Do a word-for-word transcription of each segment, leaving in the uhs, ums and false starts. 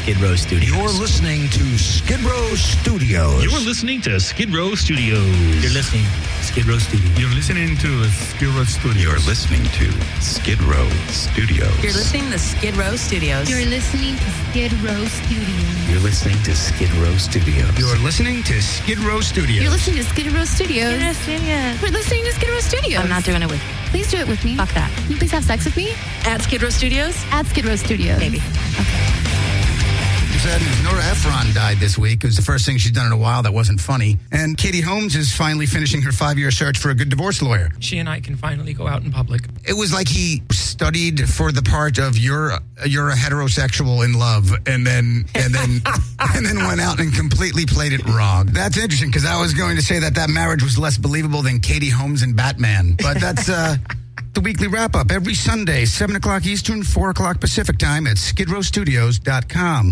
Skid Row Studios. You're listening to Skid Row Studios. You're listening to Skid Row Studios. You're listening to Skid Row Studios. You're listening to Skid Row Studios. You're listening to Skid Row Studios. You're listening to Skid Row Studios. You're listening to Skid Row Studios. You're listening to Skid Row Studios. You're listening to Skid Row Studios. You're listening to Skid Row Studios. Skid Row Studios. We're listening to Skid Row Studios. I'm not doing it with you. Please do it with me. Fuck that. Can you please have sex with me? At Skid Row Studios? At Skid Row Studios. Maybe. Okay. Nora Ephron died this week. It was the first thing she's done in a while that wasn't funny. And Katie Holmes is finally finishing her five-year search for a good divorce lawyer. She and I can finally go out in public. It was like he studied for the part of you're you're a heterosexual in love, and then and then and then went out and completely played it wrong. That's interesting because I was going to say that that marriage was less believable than Katie Holmes and Batman, but that's uh, the weekly wrap-up every Sunday, seven o'clock Eastern, four o'clock Pacific time at skid row studios dot com.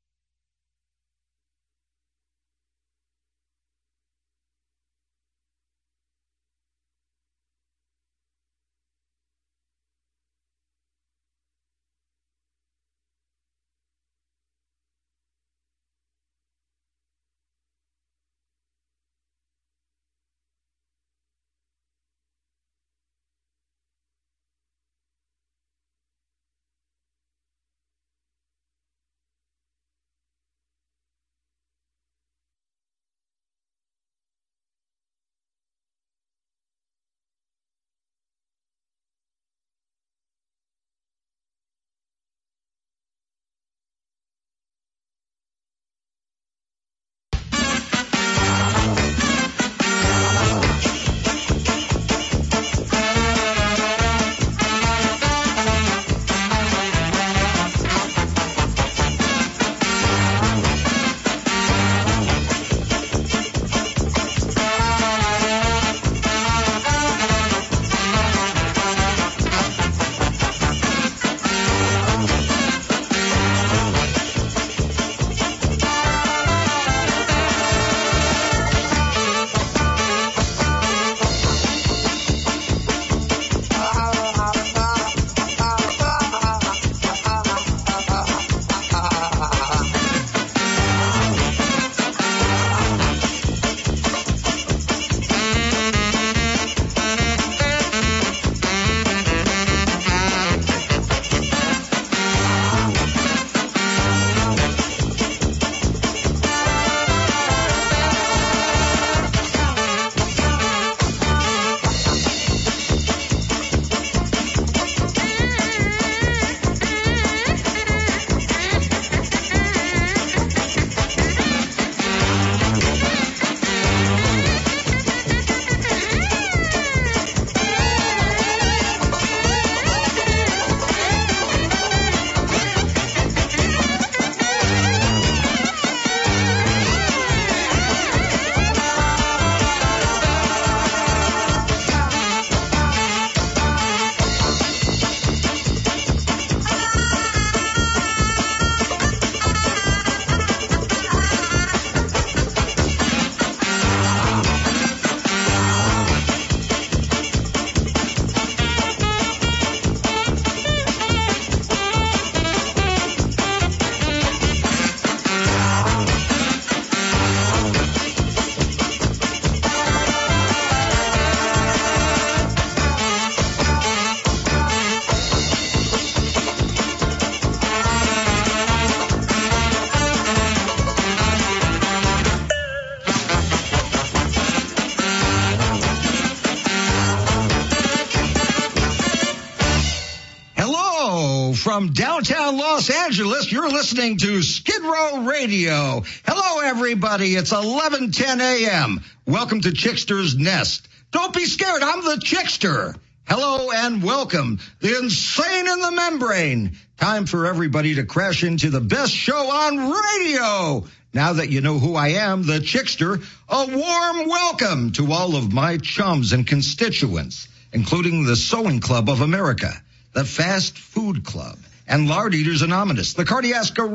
From downtown Los Angeles, you're listening to Skid Row Radio. Hello, everybody. It's eleven ten a.m. Welcome to Chickster's Nest. Don't be scared. I'm the Chickster. Hello and welcome. The insane in the membrane. Time for everybody to crash into the best show on radio. Now that you know who I am, the Chickster, a warm welcome to all of my chums and constituents, including the Sewing Club of America, the Fast Food Club, and Lard Eaters Anonymous, the Cardiac Rec-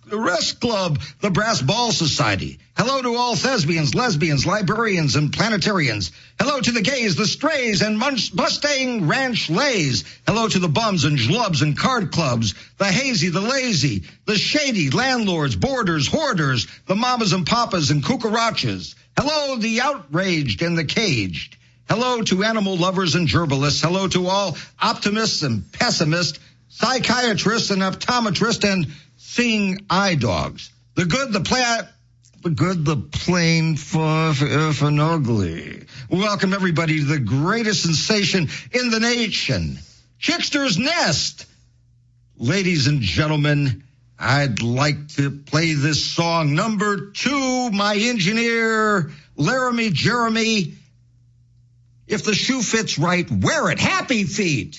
Rest Club, the Brass Ball Society. Hello to all thespians, lesbians, librarians, and planetarians. Hello to the gays, the strays, and Mustang Ranch lays. Hello to the bums and schlubs and card clubs, the hazy, the lazy, the shady, landlords, boarders, hoarders, the mamas and papas and cucarachas. Hello, the outraged and the caged. Hello to animal lovers and gerbalists. Hello to all optimists and pessimists, psychiatrists and optometrists, and seeing eye dogs. The good, the play, the good, the plain, fluff, if and ugly. Welcome everybody to the greatest sensation in the nation, Chickster's Nest. Ladies and gentlemen, I'd like to play this song. Number two, my engineer, Laramie Jeremy. If the shoe fits right, wear it. Happy Feet.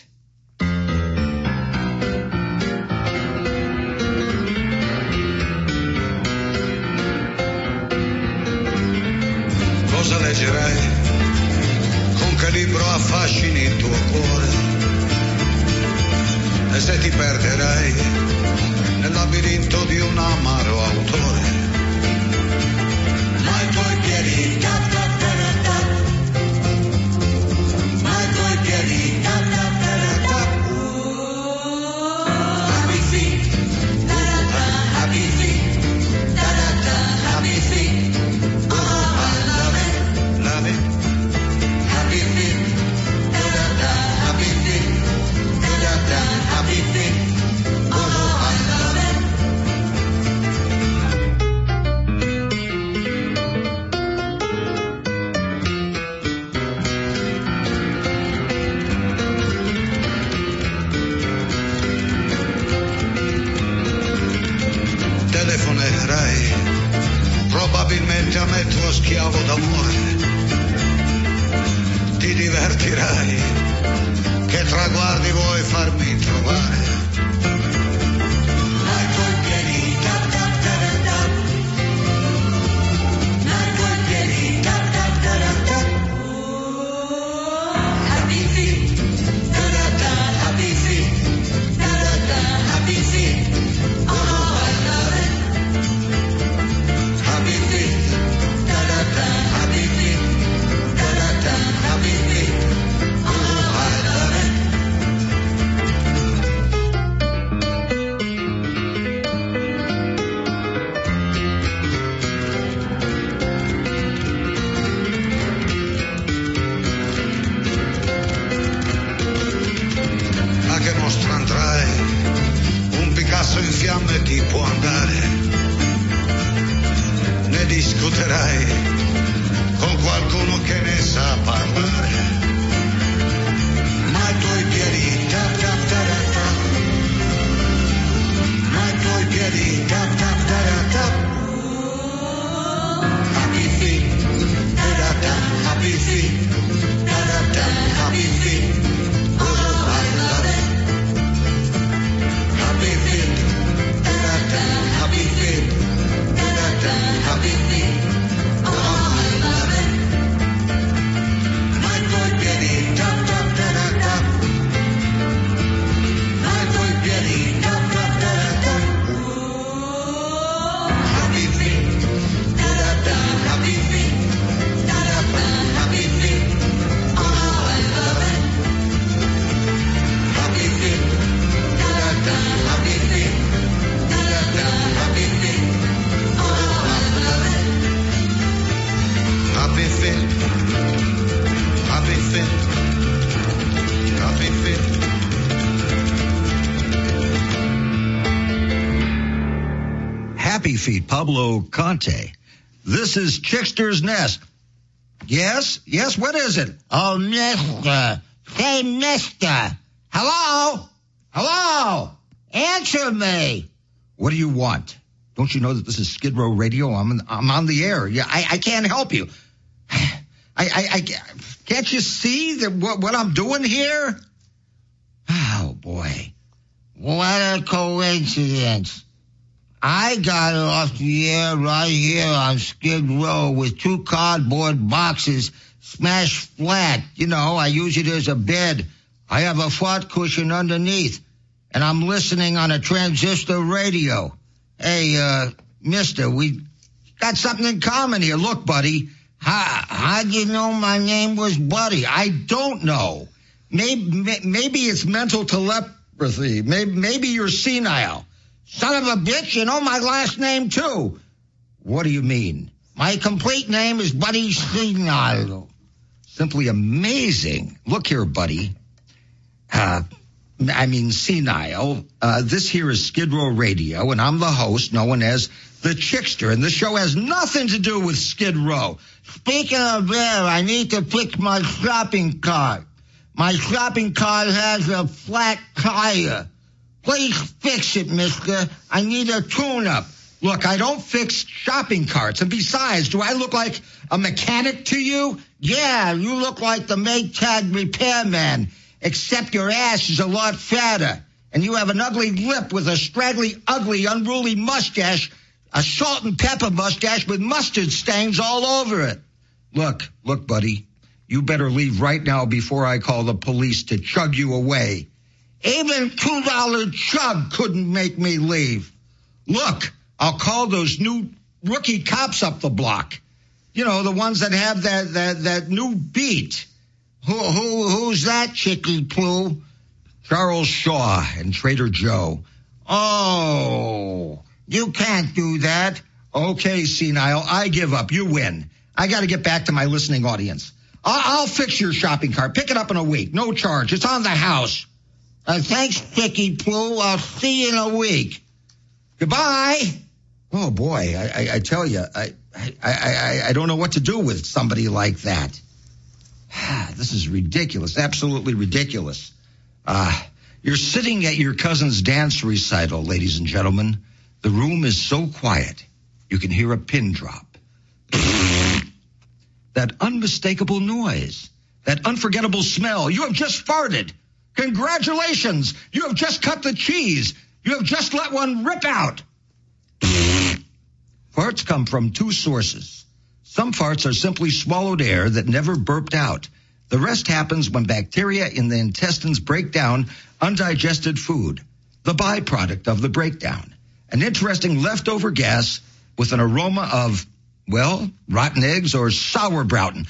Cosa leggerai? Con che libro affascini il tuo cuore? E se ti perderai nel labirinto di un amaro autore? Ma i tuoi piedi tap tap tap tap, ma i tuoi piedi tap tap tap tap. Happy feet, da da da, happy feet, da da da, happy feet. Happy feet, da da da, happy feet, da da da, happy feet. Oh, I love it. Telefonerai probabilmente a me tuo schiavo d'amore. Ti divertirai, che traguardi vuoi farmi trovare? Ma i tuoi piedi tap tap tap tap, ma i tuoi piedi tap tap tap tap. Happy feet, da da da, happy feet, da da da, happy feet. Oh, I love it. Happy feet, da da da, happy feet, da da da, happy feet. Oh, I love it. A che mostra andrai? Un Picasso in fiamme ti può andare. Ne discuterai con qualcuno che ne sa parlare. Ma i tuoi piedi tap tap tap tap, ma i tuoi piedi tap tap tap tap. Happy feet, da da da, happy feet, da da da, happy feet. Oh, I love it. Happy feet, da da da, happy feet, da da da, happy feet. Oh, I love it. My tuoi piedi tap tap tap tap, my tuoi piedi tap tap tap tap. Happy feet, da da da, happy feet, da da da, happy feet. Oh, I love it. Happy feet, da da da, happy feet, da da da, happy feet. Oh, I love it. Happy feet, happy feet, happy feet. Happy Feet, Pablo Conte. This is Chickster's Nest. Yes? Yes, what is it? Oh, mister. Hey, mister. Hello? Hello? Answer me. What do you want? Don't you know that this is Skid Row Radio? I'm in, I'm on the air. Yeah, I, I can't help you. I, I, I can't you see that what, what I'm doing here? Oh, boy. What a coincidence. I got off the air right here on Skid Row with two cardboard boxes smashed flat. You know, I use it as a bed. I have a fart cushion underneath, and I'm listening on a transistor radio. Hey, uh, mister, we got something in common here. Look, buddy, how, how'd you know my name was Buddy? I don't know. Maybe, maybe it's mental telepathy. Maybe, maybe you're senile. Son of a bitch, you know my last name, too. What do you mean? My complete name is Buddy Senile. Simply amazing. Look here, buddy. Uh, I mean, senile. Uh, this here is Skid Row Radio, and I'm the host, known as the Chickster, and the show has nothing to do with Skid Row. Speaking of there, I need to fix my shopping cart. My shopping cart has a flat tire. Please fix it, mister. I need a tune-up. Look, I don't fix shopping carts. And besides, do I look like a mechanic to you? Yeah, you look like the Maytag repairman, except your ass is a lot fatter. And you have an ugly lip with a straggly, ugly, unruly mustache, a salt and pepper mustache with mustard stains all over it. Look, look, buddy, you better leave right now before I call the police to chug you away. Even two dollar chug couldn't make me leave. Look, I'll call those new rookie cops up the block. You know, the ones that have that that, that new beat. Who, who Who's that, Chicky Poo? Charles Shaw and Trader Joe. Oh, you can't do that. Okay, senile, I give up. You win. I got to get back to my listening audience. I'll, I'll fix your shopping cart. Pick it up in a week. No charge. It's on the house. Uh, thanks, Chicky Poo. I'll see you in a week. Goodbye. Oh, boy, I, I, I tell you, I, I, I, I don't know what to do with somebody like that. This is ridiculous, absolutely ridiculous. Uh, you're sitting at your cousin's dance recital, ladies and gentlemen. The room is so quiet, you can hear a pin drop. That unmistakable noise, that unforgettable smell. You have just farted. Congratulations, you have just cut the cheese. You have just let one rip out. Farts come from two sources. Some farts are simply swallowed air that never burped out. The rest happens when bacteria in the intestines break down undigested food, the byproduct of the breakdown. An interesting leftover gas with an aroma of, well, rotten eggs or sauerbraten.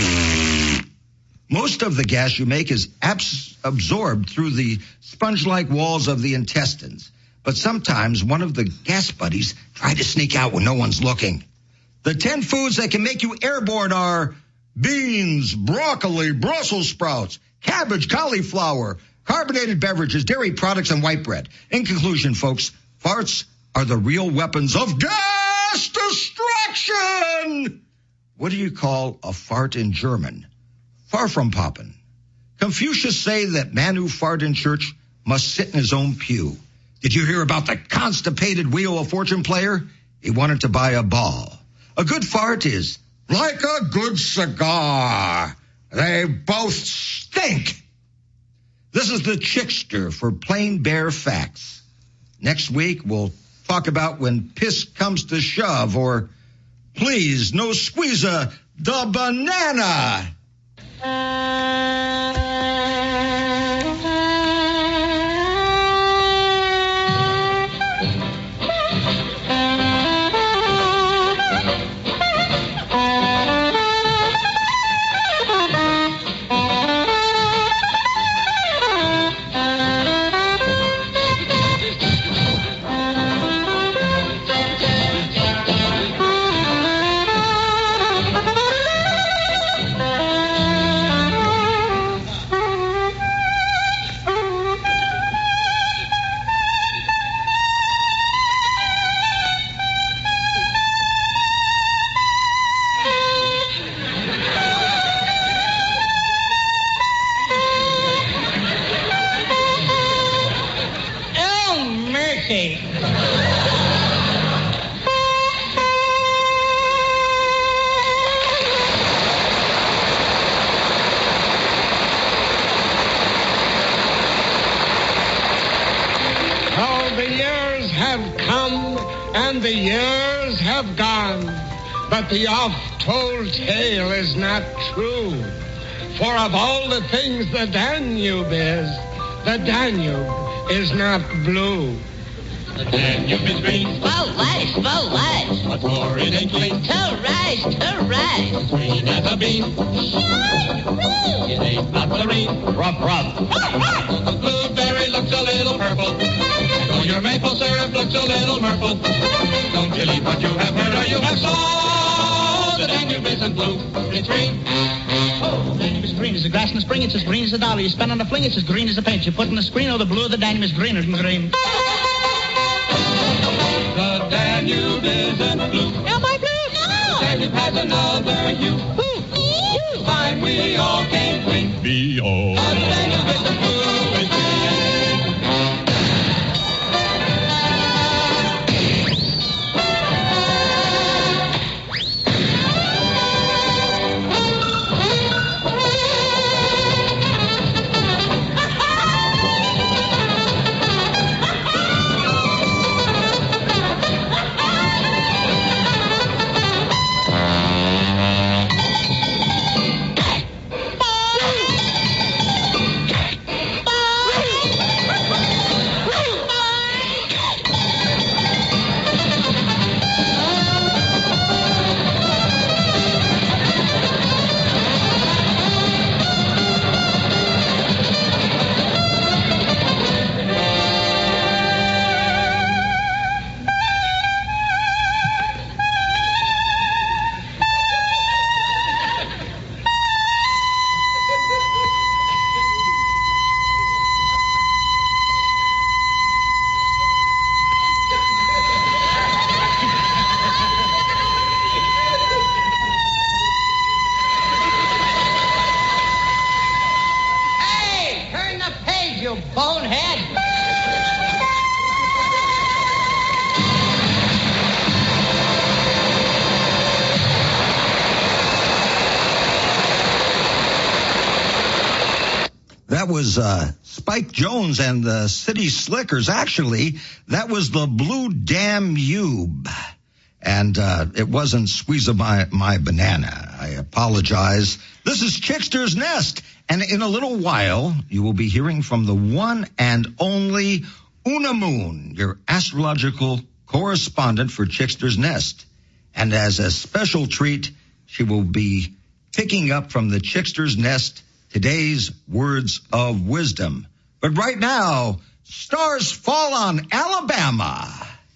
Most of the gas you make is abs- absorbed through the sponge-like walls of the intestines. But sometimes one of the gas buddies try to sneak out when no one's looking. The ten foods that can make you airborne are beans, broccoli, Brussels sprouts, cabbage, cauliflower, carbonated beverages, dairy products, and white bread. In conclusion, folks, farts are the real weapons of gas destruction. What do you call a fart in German? Far from poppin'. Confucius say that man who fart in church must sit in his own pew. Did you hear about the constipated Wheel of Fortune player? He wanted to buy a ball. A good fart is like a good cigar. They both stink. This is the Chickster for plain bare facts. Next week, we'll talk about when piss comes to shove, or please, no squeezer the banana. The years have gone, but the oft-told tale is not true. For of all the things the Danube is, the Danube is not blue. The Danube is green. Well, rice, well, rice. What's more, it ain't clean. To rice, to rice. Green as a bean. Shine, It ain't not marine. Rough, rough. The blueberry looks a little purple. So your maple syrup looks a little murple. Don't believe what you have heard or you have saw. The Danube isn't blue, it's green. Oh, the Danube is green as the grass in the spring. It's as green as a dollar. You spend on a fling, it's as green as the paint. You put in the screen, oh, the blue of the Danube is greener than green. The Danube isn't blue. Am I blue? The Danube has another hue. Who? You. Fine, we all came clean. Be all. The Danube isn't blue, it's green. That was uh, Spike Jones and the City Slickers. Actually, that was the Blue Danube. And uh, it wasn't Squeeze a my, my Banana. I apologize. This is Chickster's Nest. And in a little while, you will be hearing from the one and only Una Moon, your astrological correspondent for Chickster's Nest. And as a special treat, she will be picking up from the Chickster's Nest today's words of wisdom. But right now, stars fall on Alabama.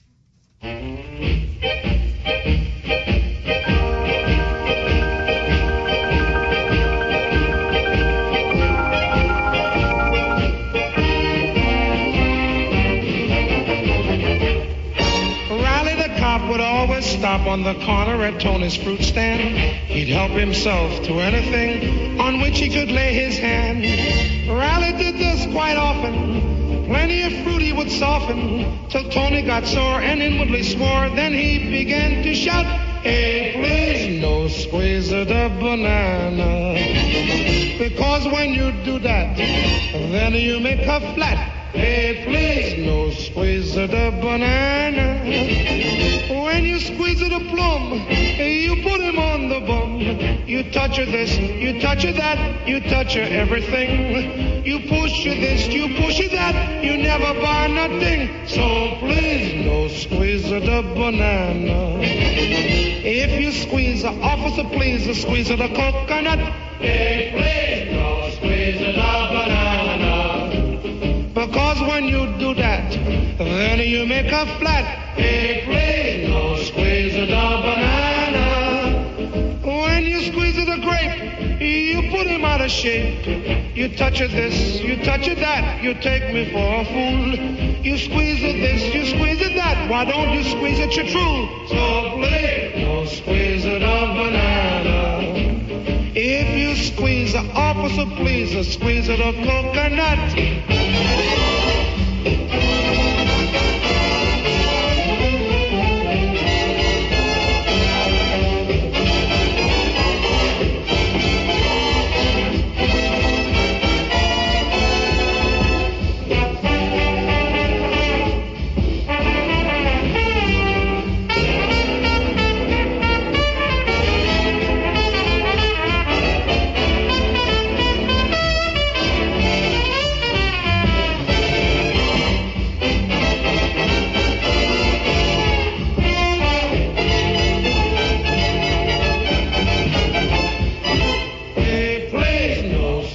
Would always stop on the corner at Tony's fruit stand. He'd help himself to anything on which he could lay his hand. Riley did this quite often. Plenty of fruit he would soften till Tony got sore and inwardly swore. Then he began to shout, "Hey, please, no squeeze of the banana. Because when you do that, then you make her flat. Hey, please, no squeeze of the banana. When you squeeze of the plum, you put him on the bum. You touch her this, you touch her that, you touch her everything. You push her this, you push her that, you never buy nothing. So please, no squeeze of the banana. If you squeeze her, officer, please, a squeeze of the coconut. Hey, please, no squeeze of the banana. Because when you do that, then you make her flat. Hey, please, no squeeze of the banana. When you squeeze of the grape, you put him out of shape. You touch her this, you touch her that, you take me for a fool. You squeeze of this, you squeeze of that, why don't you squeeze it your true? So please, no squeeze of the banana. If you squeeze the officer, please, a squeeze of the coconut.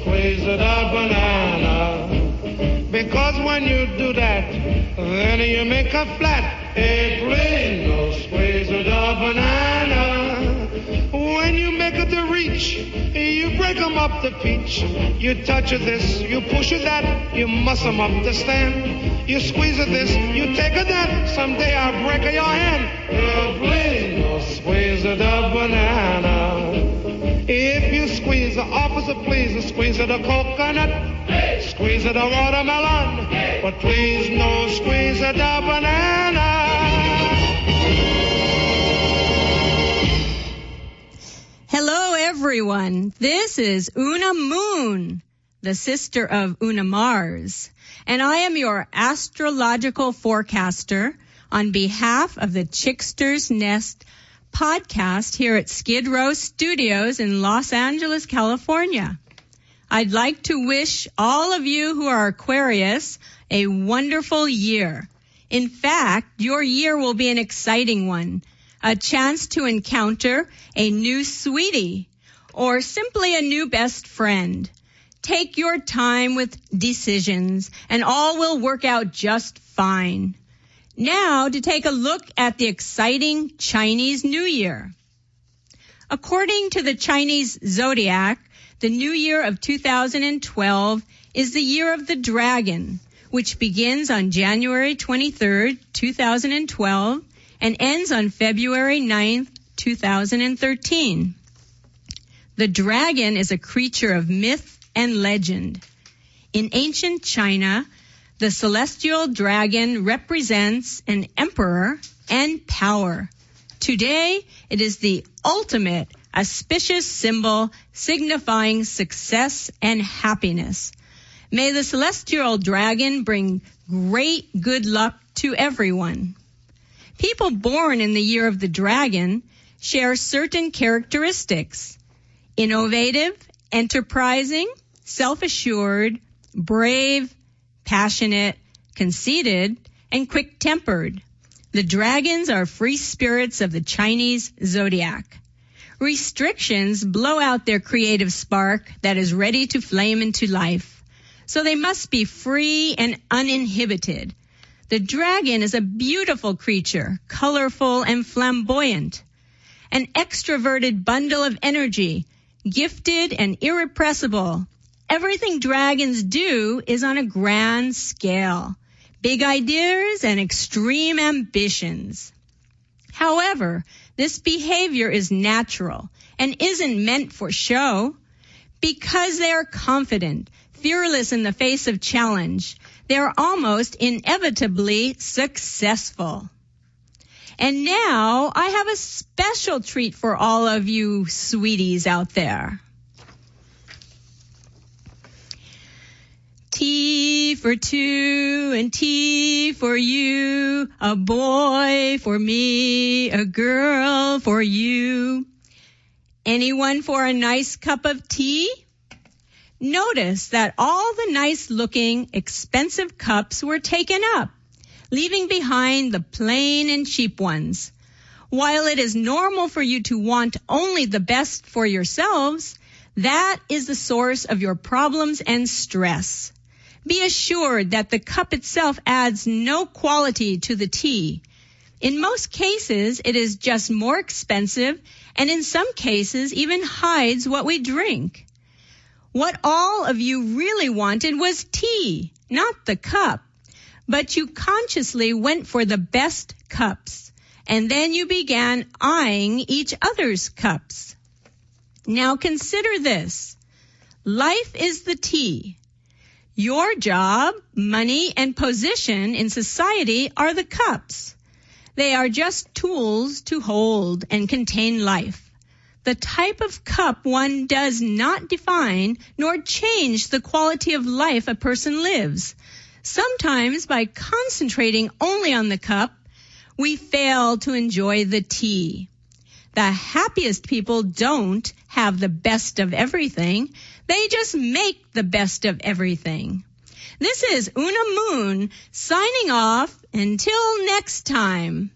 squeeze the banana. Because when you do that, then you make a flat. Hey, please, no squeeze the banana. When you make it to reach, you break 'em up to peach. You touch it this, you push it that, you muss 'em up to stand. You squeeze it this, you take it that, someday I'll break your hand. Hey, please, no squeeze the banana. If you squeeze the opposite, please, squeeze the coconut, squeeze the watermelon, but please no squeeze the banana. Hello, everyone. This is Una Moon, the sister of Una Mars, and I am your astrological forecaster on behalf of the Chickster's Nest podcast here at Skid Row Studios in Los Angeles, California. I'd like to wish all of you who are Aquarius a wonderful year. In fact, your year will be an exciting one, a chance to encounter a new sweetie or simply a new best friend. Take your time with decisions and all will work out just fine. Now to take a look at the exciting Chinese New Year. According to the Chinese zodiac, the New Year of two thousand twelve is the Year of the Dragon, which begins on January twenty-third, two thousand twelve, and ends on February ninth, two thousand thirteen. The dragon is a creature of myth and legend. In ancient China, the celestial dragon represents an emperor and power. Today, it is the ultimate auspicious symbol signifying success and happiness. May the celestial dragon bring great good luck to everyone. People born in the year of the dragon share certain characteristics: innovative, enterprising, self-assured, brave, passionate, conceited, and quick-tempered. The dragons are free spirits of the Chinese zodiac. Restrictions blow out their creative spark that is ready to flame into life. So they must be free and uninhibited. The dragon is a beautiful creature, colorful and flamboyant. An extroverted bundle of energy, gifted and irrepressible. Everything dragons do is on a grand scale. Big ideas and extreme ambitions. However, this behavior is natural and isn't meant for show. Because they are confident, fearless in the face of challenge, they are almost inevitably successful. And now I have a special treat for all of you sweeties out there. T for two and T for you, a boy for me, a girl for you. Anyone for a nice cup of tea? Notice that all the nice-looking, expensive cups were taken up, leaving behind the plain and cheap ones. While it is normal for you to want only the best for yourselves, that is the source of your problems and stress. Be assured that the cup itself adds no quality to the tea. In most cases, it is just more expensive, and in some cases even hides what we drink. What all of you really wanted was tea, not the cup. But you consciously went for the best cups, and then you began eyeing each other's cups. Now consider this. Life is the tea. Your job, money, and position in society are the cups. They are just tools to hold and contain life. The type of cup one does not define nor change the quality of life a person lives. Sometimes by concentrating only on the cup, we fail to enjoy the tea. The happiest people don't have the best of everything. They just make the best of everything. This is Una Moon signing off until next time.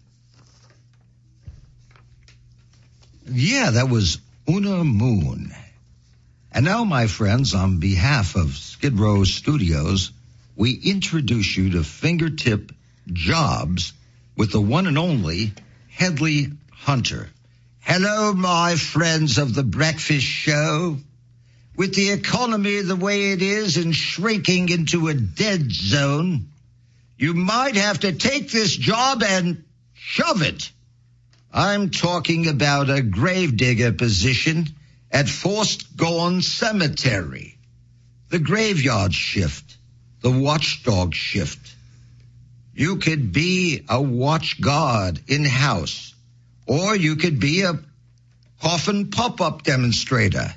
Yeah, that was Una Moon. And now, my friends, on behalf of Skid Row Studios, we introduce you to Fingertip Jobs with the one and only Hedley Hunter. Hello, my friends of the breakfast show. With the economy the way it is and shrinking into a dead zone, you might have to take this job and shove it. I'm talking about a gravedigger position at Forced Gone Cemetery. The graveyard shift, the watchdog shift. You could be a watch guard in-house, or you could be a coffin pop-up demonstrator.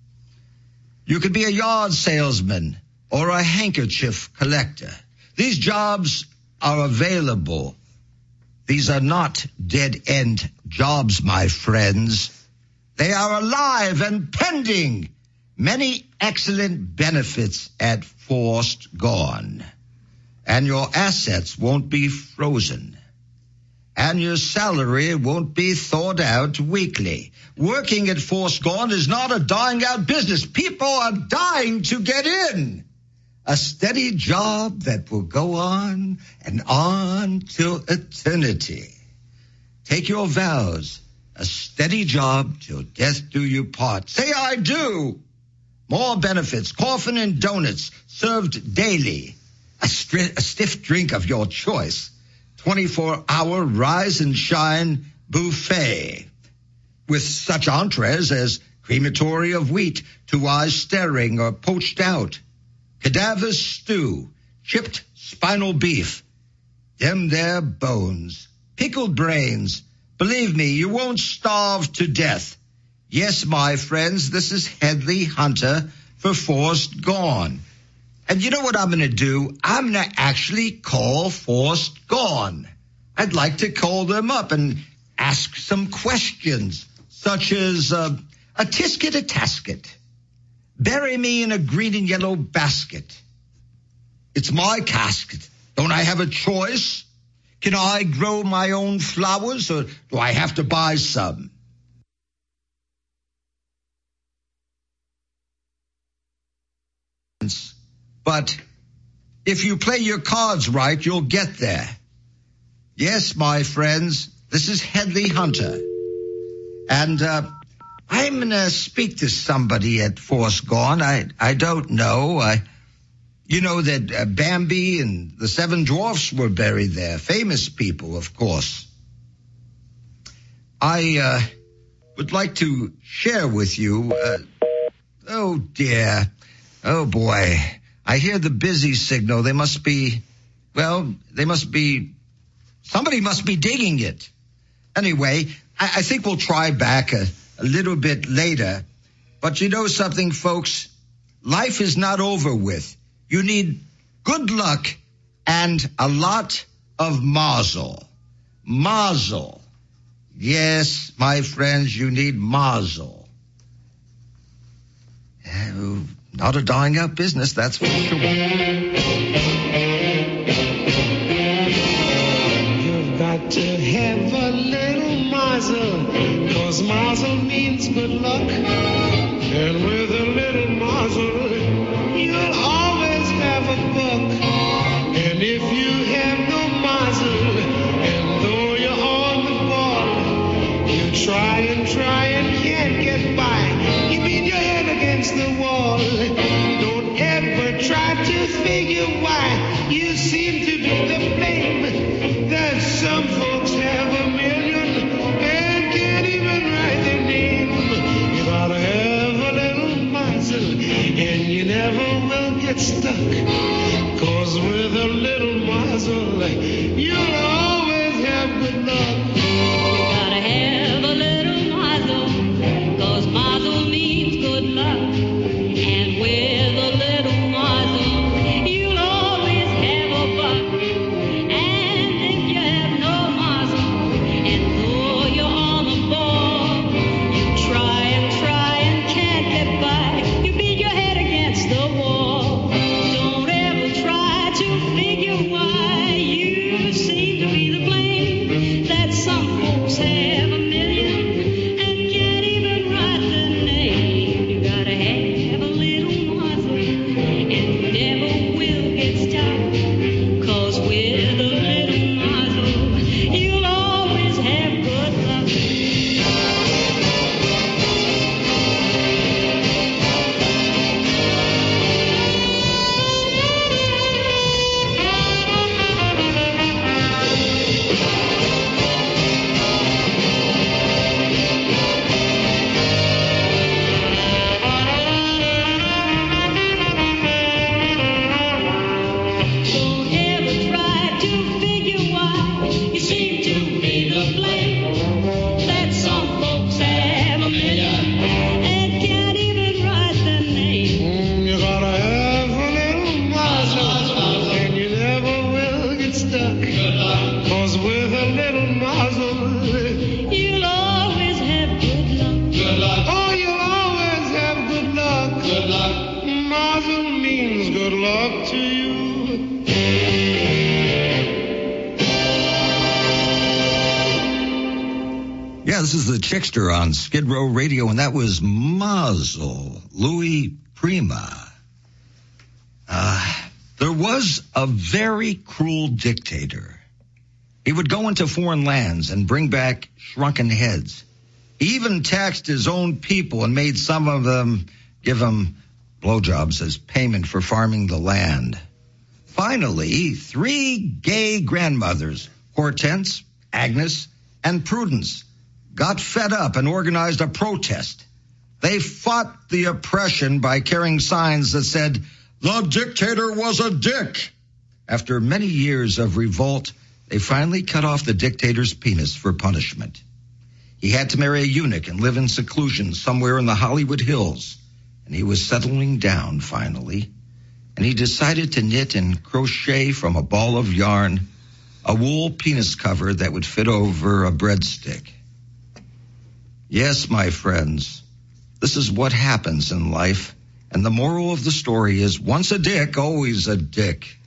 You could be a yard salesman or a handkerchief collector. These jobs are available. These are not dead-end jobs, my friends. They are alive and pending. Many excellent benefits at Forced Gone. And your assets won't be frozen. And your salary won't be thought out weekly. Working at Forced Gone is not a dying out business. People are dying to get in. A steady job that will go on and on till eternity. Take your vows. A steady job till death do you part. Say I do. More benefits, coffin and donuts served daily. A, stri- a stiff drink of your choice. twenty-four hour rise and shine buffet. With such entrees as crematory of wheat, two eyes staring or poached out. Cadaver stew, chipped spinal beef, them there bones, pickled brains. Believe me, you won't starve to death. Yes, my friends, this is Hedley Hunter for Forced Gone. And you know what I'm going to do? I'm going to actually call Forced Gone. I'd like to call them up and ask some questions, such as uh, a tisket a tasket. Bury me in a green and yellow basket. It's my casket. Don't I have a choice? Can I grow my own flowers, or do I have to buy some? But if you play your cards right, you'll get there. Yes, my friends, this is Hedley Hunter. And uh, I'm going to speak to somebody at Forced Gone. I, I don't know. I, you know that uh, Bambi and the Seven Dwarfs were buried there. Famous people, of course. I uh, would like to share with you... Uh, oh, dear. Oh, boy. I hear the busy signal. They must be... Well, they must be... Somebody must be digging it. Anyway, I, I think we'll try back a, a little bit later. But you know something, folks? Life is not over with. You need good luck and a lot of mazel. Mazel. Yes, my friends, you need mazel. Uh, not a dying out business, that's for sure. You've got to have a little mazel, 'cause mazel means good luck. And with a little mazel, you'll always have a buck. And if you have no mazel, and though you're on the ball, you try and try and can't get by, you beat your head against the wall. Don't ever try to figure why you seem to be the blame. That some folks have a million and can't even write their name. You gotta have a little mazel, and you never will get stuck. 'Cause with a little mazel, you'll always have good luck. You gotta have a little mazel, 'cause mazel means good luck. And with a little mazel, you'll always have a buck. And if you have no mazel, and though you're on the ball, you try and try and can't get by, you beat your head against the wall. Don't ever try to figure why you seem to be the blame. That some folks mazel means good luck to you. Yeah, this is the Chickster on Skid Row Radio, and that was Mazel, Louis Prima. Uh, there was a very cruel dictator. He would go into foreign lands and bring back shrunken heads. He even taxed his own people and made some of them give him blowjobs as payment for farming the land. Finally, three gay grandmothers, Hortense, Agnes, and Prudence, got fed up and organized a protest. They fought the oppression by carrying signs that said, "The dictator was a dick." After many years of revolt, they finally cut off the dictator's penis for punishment. He had to marry a eunuch and live in seclusion somewhere in the Hollywood Hills, and he was settling down finally. And he decided to knit and crochet from a ball of yarn a wool penis cover that would fit over a breadstick. Yes, my friends, this is what happens in life, and the moral of the story is once a dick, always a dick.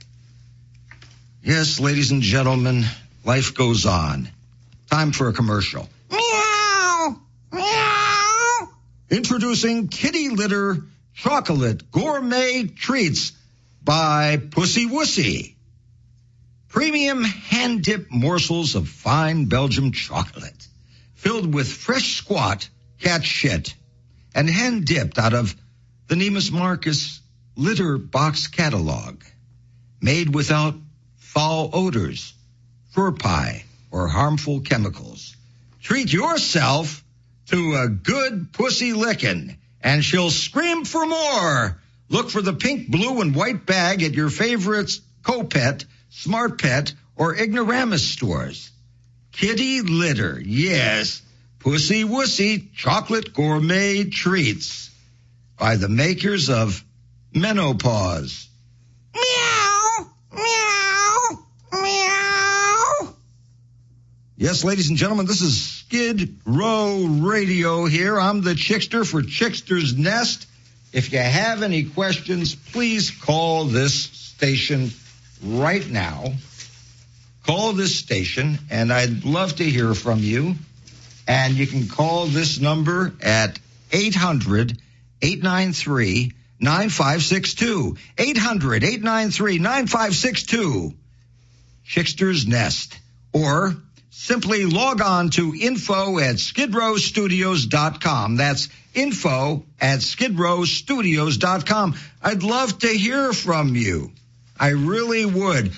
Yes, ladies and gentlemen, life goes on. Time for a commercial. Meow! Meow! Introducing Kitty Litter Chocolate Gourmet Treats by Pussy Wussy. Premium hand-dipped morsels of fine Belgium chocolate, filled with fresh squat cat shit, and hand-dipped out of the Neiman Marcus litter box catalog. Made without foul odors, fur pie, or harmful chemicals. Treat yourself to a good pussy lickin', and she'll scream for more. Look for the pink, blue, and white bag at your favorite Copet, Smart Pet, or Ignoramus stores. Kitty Litter, yes, Pussy Wussy Chocolate Gourmet Treats by the makers of Menopause. Meow, meow, meow. Yes, ladies and gentlemen, this is Skid Row Radio here. I'm the Chickster for Chickster's Nest. If you have any questions, please call this station right now. Call this station, and I'd love to hear from you. And you can call this number at eight hundred, eight nine three, nine five six two. eight hundred, eight nine three, nine five six two. Chickster's Nest. Or simply log on to info at skid row studios dot com. That's info at skid row studios dot com. I'd love to hear from you. I really would.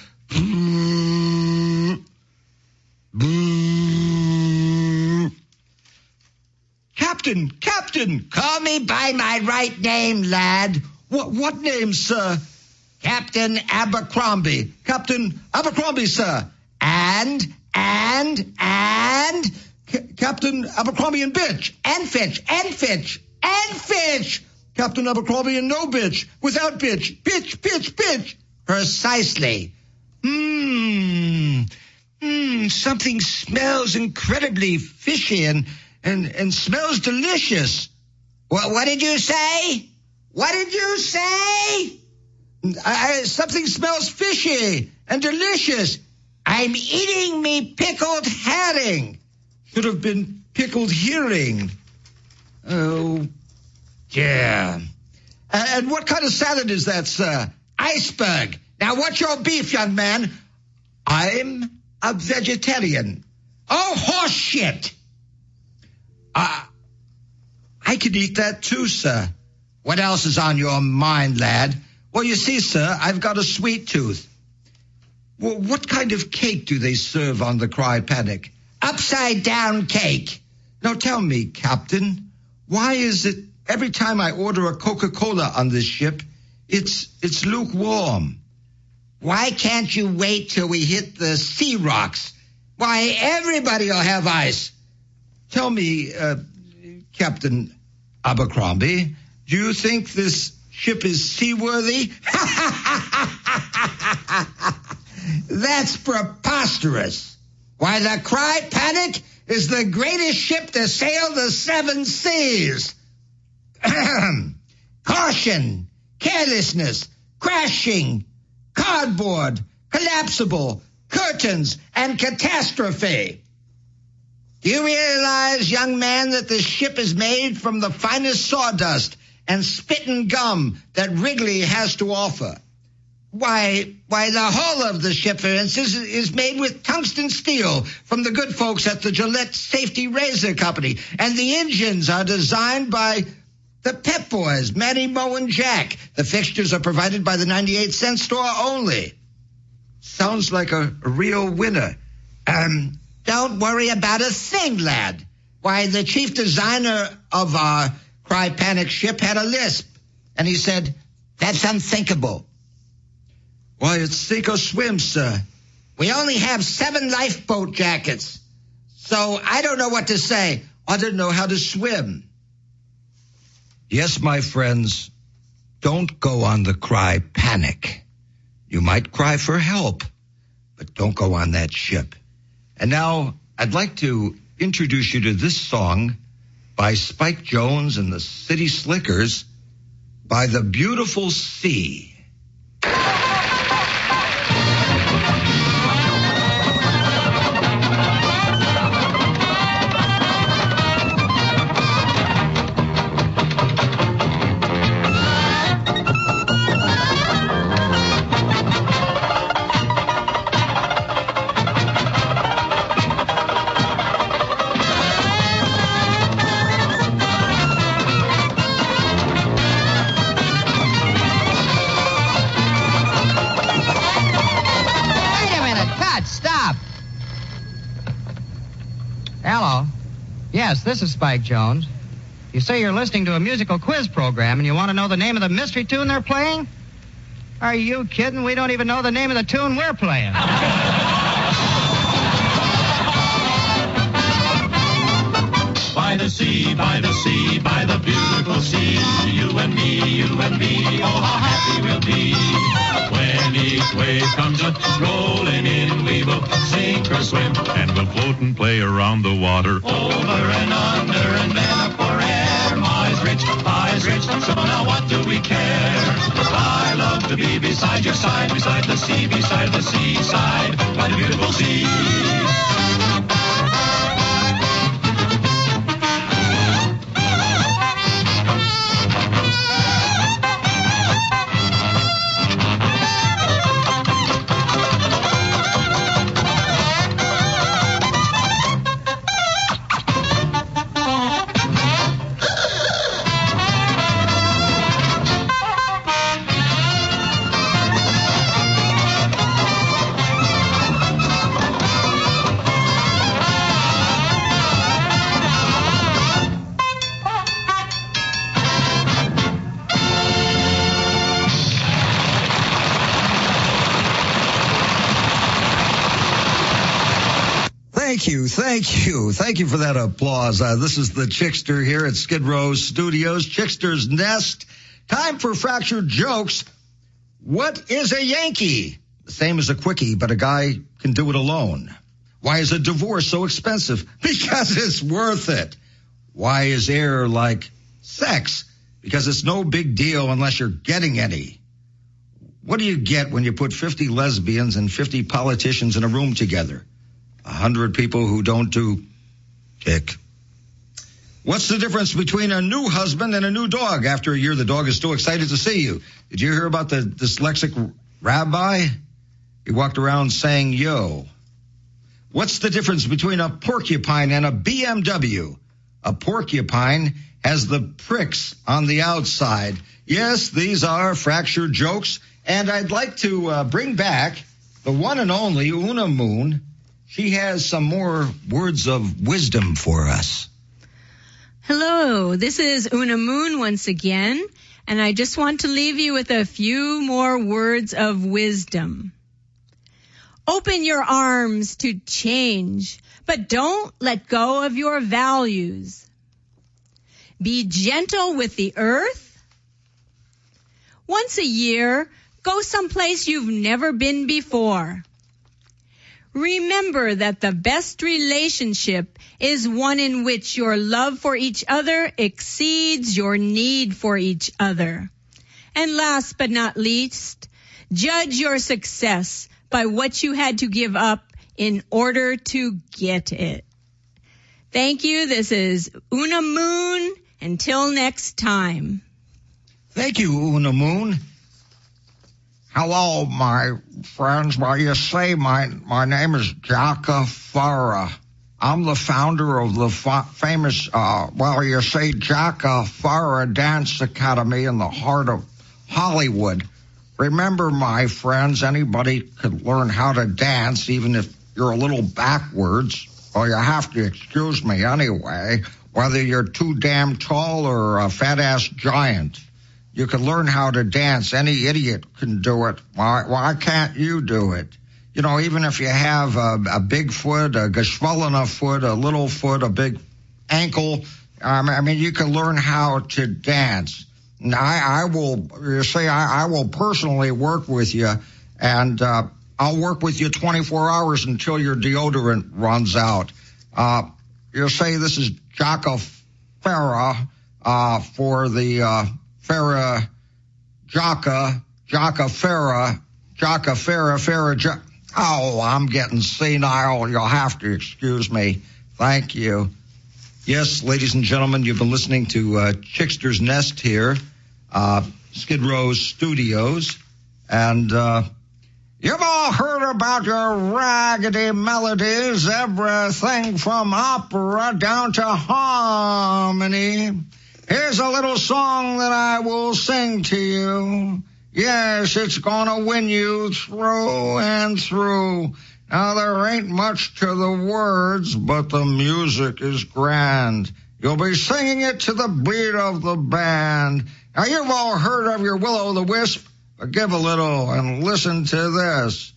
Captain, Captain, call me by my right name, lad. What, what name, sir? Captain Abercrombie. Captain Abercrombie, sir. And, and, and, C- Captain Abercrombie and bitch. And Fitch, and Fitch, and Fitch. Captain Abercrombie and no bitch. Without bitch. Bitch, bitch, bitch. Precisely. Mmm. Mmm, something smells incredibly fishy and, and, and smells delicious. What, what did you say? What did you say? I, I, something smells fishy and delicious. I'm eating me pickled herring. Should have been pickled hearing. Oh, yeah. And, and what kind of salad is that, sir? Iceberg. Now, what's your beef, young man? I'm a vegetarian. Oh, horse shit. Uh, I could eat that too, sir. What else is on your mind, lad? Well, you see, sir, I've got a sweet tooth. Well, what kind of cake do they serve on the Crypanic? Upside down cake. Now tell me, Captain, why is it every time I order a Coca-Cola on this ship, it's it's lukewarm? Why can't you wait till we hit the sea rocks? Why, everybody will have ice. Tell me, uh, Captain Abercrombie, do you think this ship is seaworthy? That's preposterous. Why, the Crypanic is the greatest ship to sail the seven seas. Caution! carelessness, crashing, cardboard, collapsible, curtains, and catastrophe. Do you realize, young man, that this ship is made from the finest sawdust and spitting gum that Wrigley has to offer? Why, why, the hull of the ship, for instance, is made with tungsten steel from the good folks at the Gillette Safety Razor Company. And the engines are designed by the Pep Boys, Matty, Mo, and Jack. The fixtures are provided by the ninety-eight cent store only. Sounds like a, a real winner. Um, don't worry about a thing, lad. Why, the chief designer of our Cry Panic ship had a lisp. And he said, that's unthinkable. Why, it's sink or swim, sir. We only have seven lifeboat jackets. So I don't know what to say. I don't know how to swim. Yes, my friends, don't go on the Cry Panic. You might cry for help, but don't go on that ship. And now I'd like to introduce you to this song by Spike Jones and the City Slickers, By the Beautiful Sea. Yes, this is Spike Jones. You say you're listening to a musical quiz program and you want to know the name of the mystery tune they're playing? Are you kidding? We don't even know the name of the tune we're playing. By the sea, by the sea, by the beautiful sea, you and me, you and me, oh, how happy we'll be. When each wave comes a rolling in, we will sink or swim, and we'll float and play around the water. Over and under, and then up for air. Mi's rich, I's rich, so now what do we care? I love to be beside your side, beside the sea, beside the seaside, by the beautiful sea. Thank you, thank you, thank you for that applause. Uh, this is the Chickster here at Skid Row Studios, Chickster's Nest. Time for Fractured Jokes. What is a Yankee? The same as a quickie, but a guy can do it alone. Why is a divorce so expensive? Because it's worth it. Why is air like sex? Because it's no big deal unless you're getting any. What do you get when you put fifty lesbians and fifty politicians in a room together? A hundred people who don't do tick. What's the difference between a new husband and a new dog? After a year, the dog is still excited to see you. Did you hear about the dyslexic rabbi? He walked around saying, yo. What's the difference between a porcupine and a B M W? A porcupine has the pricks on the outside. Yes, these are fractured jokes. And I'd like to uh, bring back the one and only Una Moon. She has some more words of wisdom for us. Hello, this is Una Moon once again, and I just want to leave you with a few more words of wisdom. Open your arms to change, but don't let go of your values. Be gentle with the earth. Once a year, go someplace you've never been before. Remember that the best relationship is one in which your love for each other exceeds your need for each other. And last but not least, judge your success by what you had to give up in order to get it. Thank you. This is Una Moon. Until next time. Thank you, Una Moon. Hello, my friends. Well, you say my my name is Jaka Farah. I'm the founder of the fa- famous, uh, well, you say Jaka Farah Dance Academy in the heart of Hollywood. Remember, my friends, anybody could learn how to dance, even if you're a little backwards. Well, you have to excuse me anyway, whether you're too damn tall or a fat-ass giant. You can learn how to dance. Any idiot can do it. Why, why can't you do it? You know, even if you have a, a big foot, a geschwollener foot, a little foot, a big ankle, um, I mean, you can learn how to dance. And I, I will, you say, I, I will personally work with you, and uh, I'll work with you twenty-four hours until your deodorant runs out. Uh, you say this is Jaka Farah uh, for the uh, Farah Jaka, Jaka Farah, Jaka Farah, Farah Jaka. Oh, I'm getting senile. You'll have to excuse me. Thank you. Yes, ladies and gentlemen, you've been listening to uh, Chickster's Nest here, uh, Skid Row Studios. And uh, you've all heard about your raggedy melodies, everything from opera down to harmony. Here's a little song that I will sing to you. Yes, it's gonna win you through and through. Now, there ain't much to the words, but the music is grand. You'll be singing it to the beat of the band. Now, you've all heard of your Will-O-the-Wisp, but give a little and listen to this.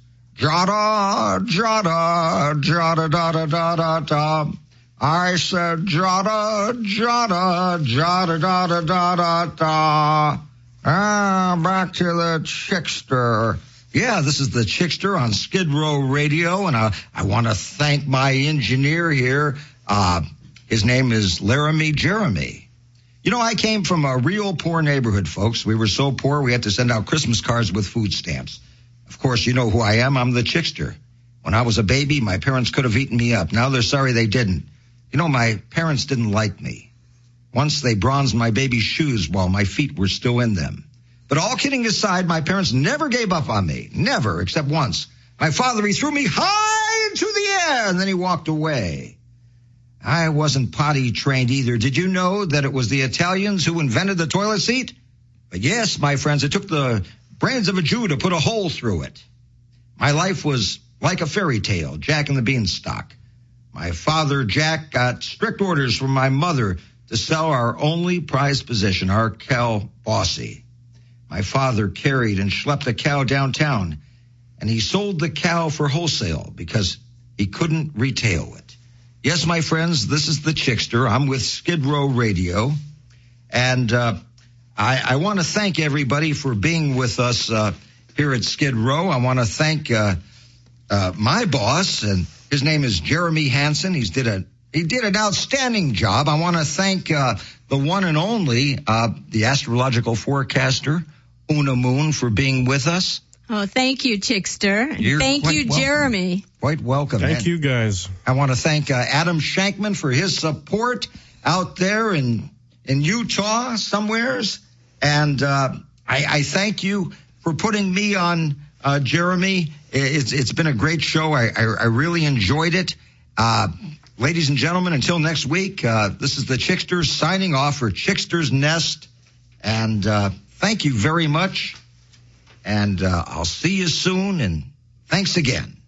Jada, jada, jada, da, da, da, da, da. I said jada, jada, jada, da, da, da, da, da. Ah, back to the Chickster. Yeah, this is the Chickster on Skid Row Radio, and uh, I want to thank my engineer here. Uh, his name is Laramie Jeremy. You know, I came from a real poor neighborhood, folks. We were so poor we had to send out Christmas cards with food stamps. Of course, you know who I am. I'm the Chickster. When I was a baby, my parents could have eaten me up. Now they're sorry they didn't. You know, my parents didn't like me. Once they bronzed my baby's shoes while my feet were still in them. But all kidding aside, my parents never gave up on me. Never, except once. My father, he threw me high into the air, and then he walked away. I wasn't potty trained either. Did you know that it was the Italians who invented the toilet seat? But yes, my friends, it took the brains of a Jew to put a hole through it. My life was like a fairy tale, Jack and the Beanstalk. My father, Jack, got strict orders from my mother to sell our only prized possession, our cow, Bossy. My father carried and schlepped the cow downtown, and he sold the cow for wholesale because he couldn't retail it. Yes, my friends, this is the Chickster. I'm with Skid Row Radio, and uh, I, I want to thank everybody for being with us uh, here at Skid Row. I want to thank uh, uh, my boss, and his name is Jeremy Hansen. He's did a He did an outstanding job. I want to thank uh, the one and only, uh, the astrological forecaster, Una Moon, for being with us. Oh, thank you, Chickster. You're thank you, welcome. Jeremy. Quite welcome. Thank and you, guys. I want to thank uh, Adam Shankman for his support out there in in Utah somewheres. And uh, I, I thank you for putting me on, uh, Jeremy. It's, it's been a great show. I, I, I really enjoyed it. Uh, ladies and gentlemen, until next week, uh, this is the Chicksters signing off for Chickster's Nest. And uh, thank you very much. And uh, I'll see you soon. And thanks again.